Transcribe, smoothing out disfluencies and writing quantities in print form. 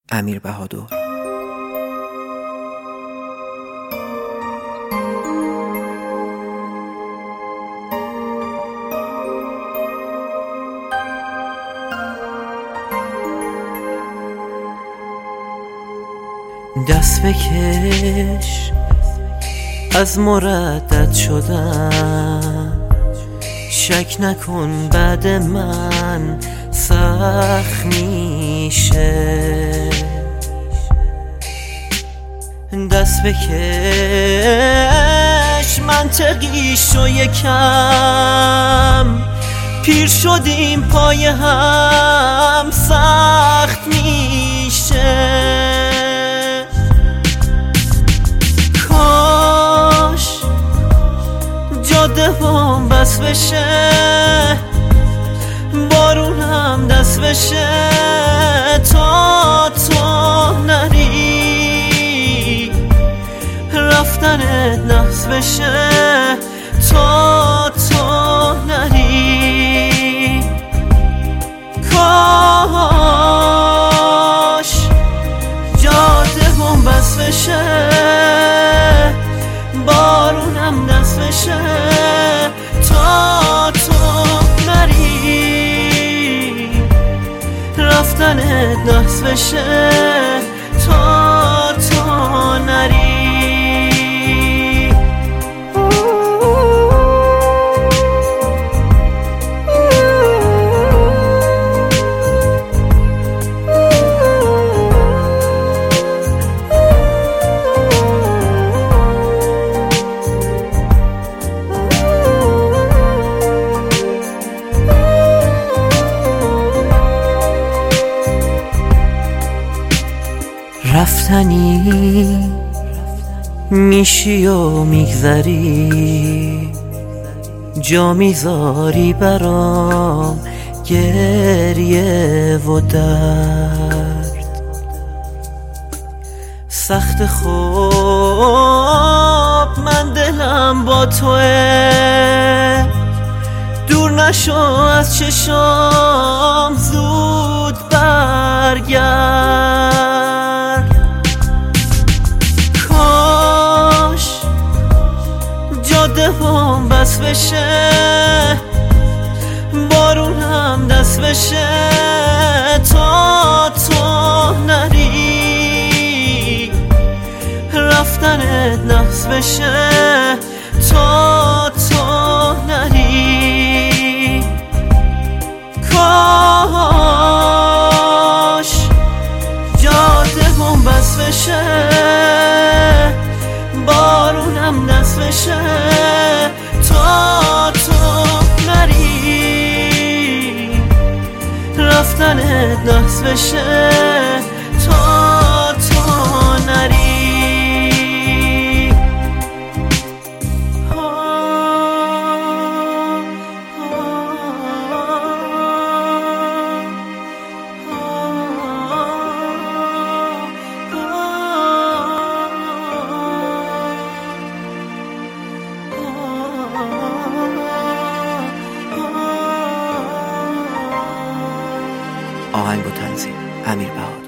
امیر بهادر. دست بکش از مردد شدن، شک نکن بعد من سخت میشه. دست بکش منطقیشو یکم، پیر شدیم پای هم سخت میشه. جاده هم بس بشه، بارونم دست بشه، تا تو نری رفتنت نفس بشه، تا تو نری. کاش جاده هم بس بشه، بارونم دست بشه، تا تو نری رفتنت نحس بشه، تا تو نری. رفتنی میشی و میگذری، جا میذاری برام گریه و درد. سخت خوب من دلم با توه، دور نشو از چشام زود برگرد. جاده هم بس بشه، بارونم دست بشه، تا تو نری رفتنت نفس بشه، تا تو نری. کاش جاده هم بس بشه، بارونم دست بشه، تا تو نری رفتنت نحس بشه، تا تو نری. آهنگ و تنظیم امیر بهادر.